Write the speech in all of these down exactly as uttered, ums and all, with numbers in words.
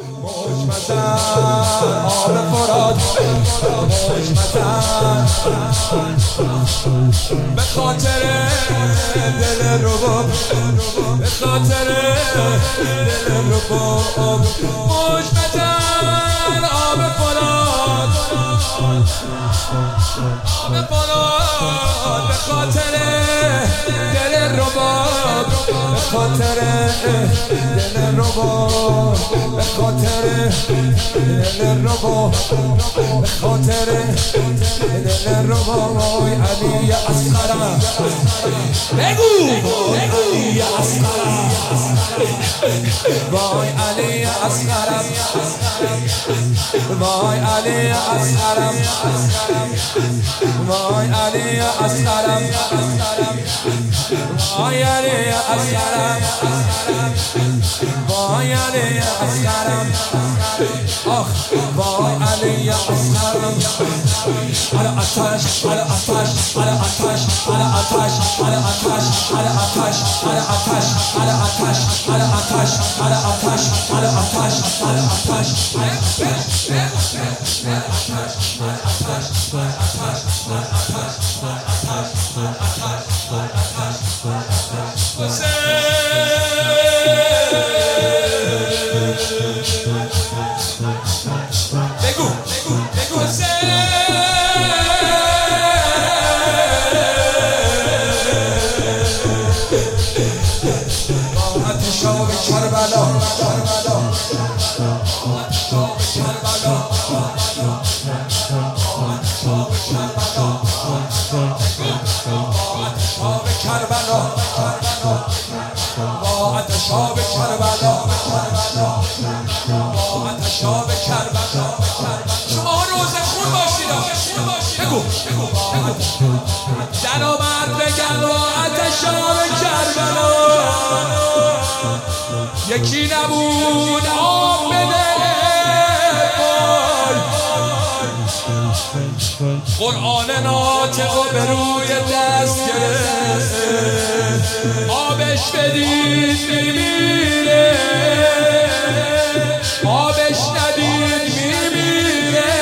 مجمزن آب فرات مجمزن به خاطر دل رباب به خاطر دل رباب مجمزن آب فرات آب فرات به خاطر دل رباب به خاطر دل رباب به خاطر دل رباب به خاطر دل رباب علی اصغرم بگو علی اصغرم وای علی اصغرم وای علی اصغرم وای علی اصغرم وای علی اصغرم وای علی اصغرم آخ وای علی اصغرم على آتش على آتش على آتش على آتش على آتش على آتش على آتش على آتش على آتش على آتش على آتش على آتش بگو بگو حسین آتشاب کربلا کربلا آتشاب کربلا آتشاب کربلا آتشاب کربلا آتشاب کربلا آتشاب کربلا شما روز خون باشید بگو بگو در آمد بگن با آتشاب کربلا یکی نبود آب بده قرآن ناطق و به روی دست گرفت آبش بدید میمیره آبش ندید میمیره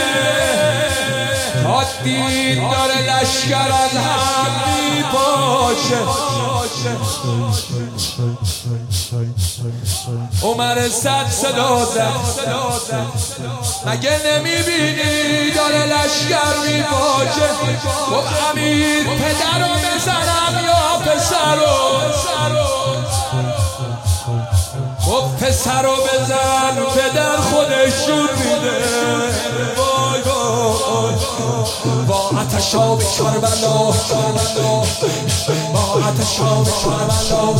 تا دید داره لشکر از هم میپاشه عمر صد صدا زد مگه نمیبینی داره لشکر میپاشه گفت امیر پدر رو بزنم یا پسر رو گفت پسر رو بزن پدر خودش جون میده وای وای با آتشاب کربلا با آتشاب کربلا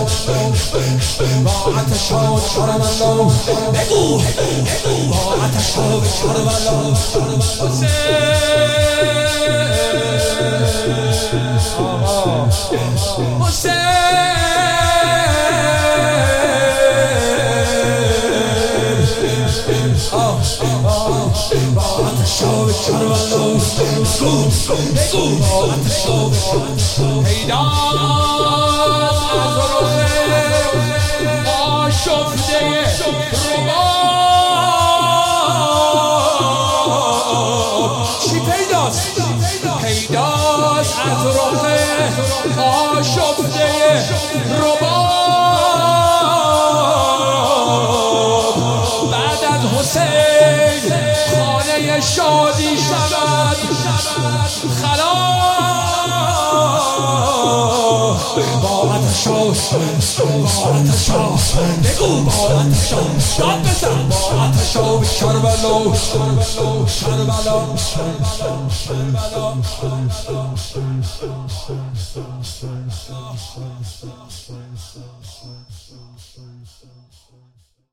با آتشاب کربلا بگو با آتشاب کربلا حسین حسین با آتشاب کربلا بگو با آتشاب پیداست از رخ آشفته رباب چی پیداست؟ پیداست از رخ آشفته رباب بعد از حسین خانه شادی شود خلاص با آتشاب با آتشاب بگو با آتشاب داد بزن با آتشاب کربلا کربلا کربلا